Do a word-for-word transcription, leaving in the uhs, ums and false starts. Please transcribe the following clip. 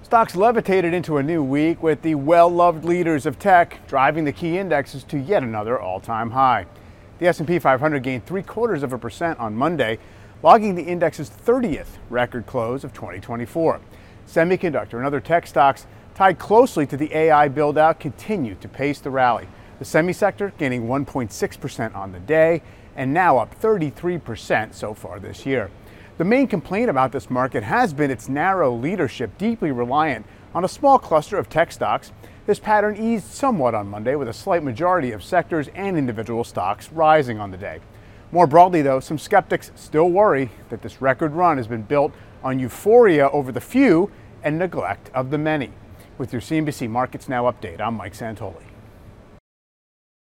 Stocks levitated into a new week with the well-loved leaders of tech driving the key indexes to yet another all-time high. The S and P five hundred gained three quarters of a percent on Monday, logging the index's thirtieth record close of twenty twenty-four. Semiconductor and other tech stocks tied closely to the A I build-out continued to pace the rally. The semi sector gaining one point six percent on the day and now up thirty-three percent so far this year. The main complaint about this market has been its narrow leadership, deeply reliant on a small cluster of tech stocks. This pattern eased somewhat on Monday, with a slight majority of sectors and individual stocks rising on the day. More broadly, though, some skeptics still worry that this record run has been built on euphoria over the few and neglect of the many. With your C N B C Markets Now update, I'm Mike Santoli.